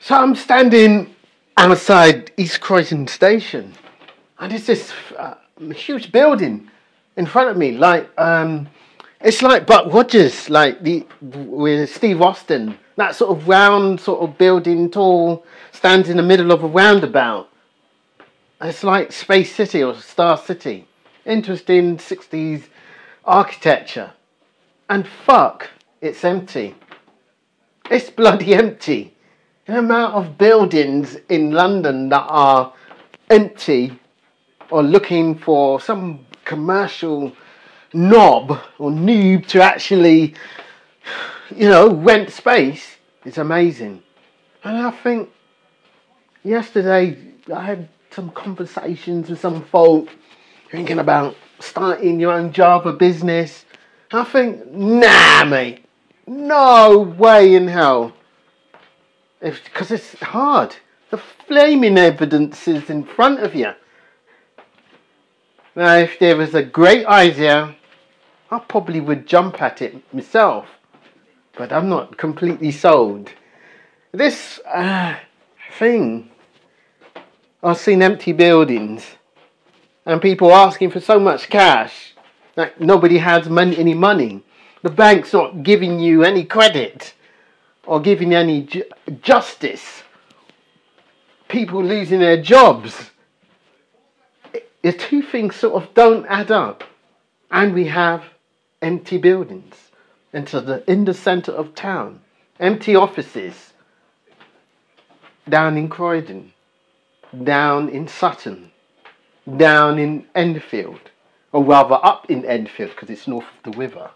So I'm standing outside East Croydon Station, and there's this huge building in front of me, it's like Buck Rogers, like with Steve Austin, that sort of round sort of building, tall, stands in the middle of a roundabout. It's like Space City or Star City. Interesting 60s architecture. And fuck, it's empty. It's bloody empty. The amount of buildings in London that are empty or looking for some commercial knob or noob to actually, rent space is amazing. And I think yesterday I had some conversations with some folk thinking about starting your own Java business. I think, nah, mate, no way in hell. Because it's hard. The flaming evidence is in front of you. Now, if there was a great idea, I probably would jump at it myself. But I'm not completely sold. This thing, I've seen empty buildings and people asking for so much cash that nobody has any money. The bank's not giving you any credit or giving you any justice. People losing their jobs. The two things sort of don't add up. And we have empty buildings in the centre of town. Empty offices. Down in Croydon. Down in Sutton. Down in Enfield. Or rather up in Enfield because it's north of the river.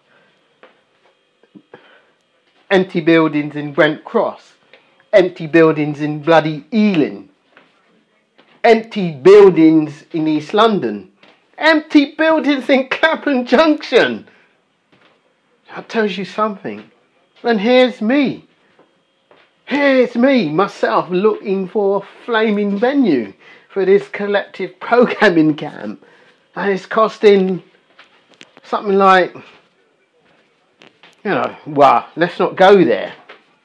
Empty buildings in Brent Cross. Empty buildings in bloody Ealing. Empty buildings in East London. Empty buildings in Clapham Junction. That tells you something. And here's me. Here's me, myself, looking for a flaming venue for this collective programming camp. And it's costing something like, let's not go there.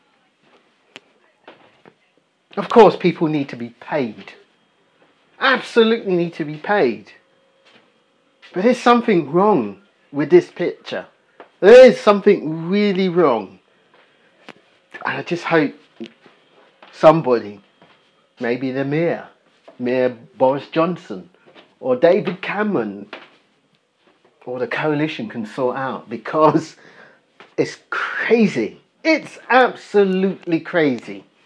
Of course, people need to be paid. Absolutely need to be paid. But there's something wrong with this picture. There is something really wrong. And I just hope somebody, maybe the Mayor Boris Johnson, or David Cameron, or the coalition can sort out, because it's crazy. It's absolutely crazy.